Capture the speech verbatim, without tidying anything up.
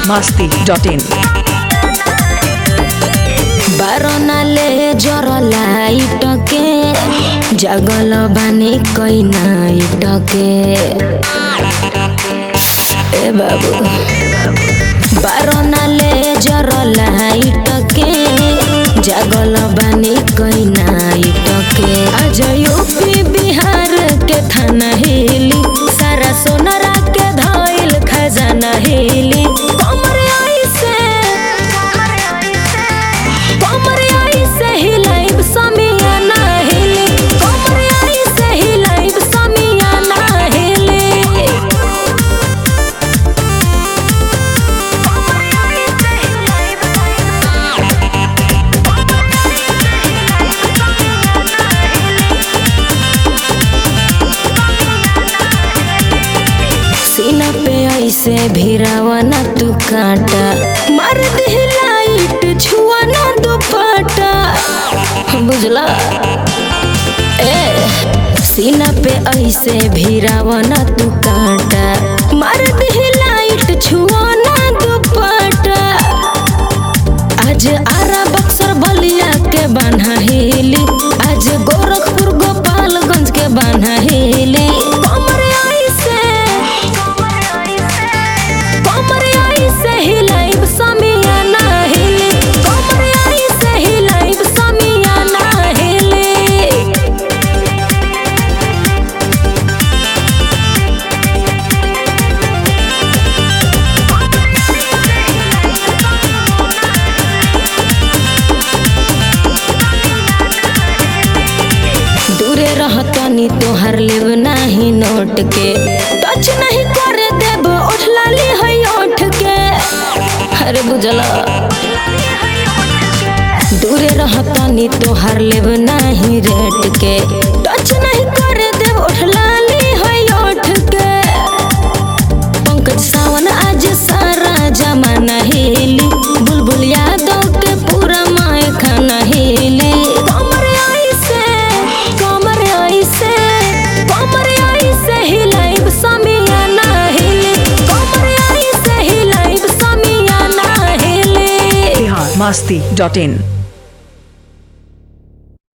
masti dot in. बारोना ले जर light के जगल बानी कोई नाइट के ए बाबू बारोना ले जर लाइट के जगल बानी कोई नाइट के आज यूपी बिहार के थाना हिली सारा सोनारा के धइल खजाना हिली सीना पे ऐसे भिरावा ना तू कांटा मार दे लाइट छुआ ना दुपट्टा बुझला ए सीना पे ऐसे भिरावा ना तू कांटा मार दे लाइट छुआ ना दुपट्टा आज आरा बक्सर बलिया के बान्हा हिली आज गोरखपुर गोपालगंज के बान्हा हिली रहतनी तोहर लेव नाही नोट के टच नहीं करे देब उठला ली है ओठ के अरे बुझला दूरे रहतनी तोहर लेव नाही रेट के टच नहीं करे देब उठला ली है ओठ के पंकज सावन आज सारा जमाना हिली बुलबुल यादव के पूरा माय खाना हिली masti dot in.